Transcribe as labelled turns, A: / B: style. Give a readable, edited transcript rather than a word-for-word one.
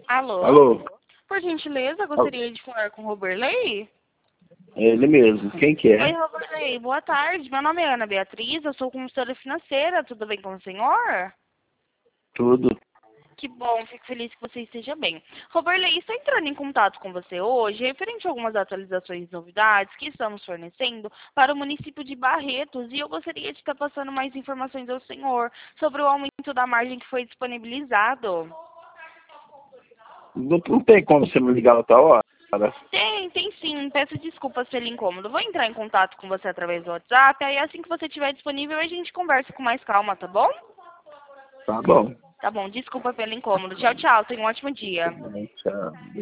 A: Alô?
B: Alô?
A: Por gentileza, gostaria de falar com o Roberley?
B: É ele mesmo. Quem que
A: Oi,
B: é?
A: Roberley, boa tarde. Meu nome é Ana Beatriz, eu sou consultora financeira. Tudo bem com o senhor?
B: Tudo.
A: Que bom, fico feliz que você esteja bem. Roberley, estou entrando em contato com você hoje referente a algumas atualizações e novidades que estamos fornecendo para o município de Barretos e eu gostaria de estar passando mais informações ao senhor sobre o aumento da margem que foi disponibilizado.
B: Não tem como você me ligar outra hora?
A: Tem sim. Peço desculpas pelo incômodo. Vou entrar em contato com você através do WhatsApp, aí assim que você estiver disponível a gente conversa com mais calma, tá bom?
B: Tá bom.
A: Tá bom, desculpa pelo incômodo. Tchau, tchau. Tenha um ótimo dia.
B: Tchau.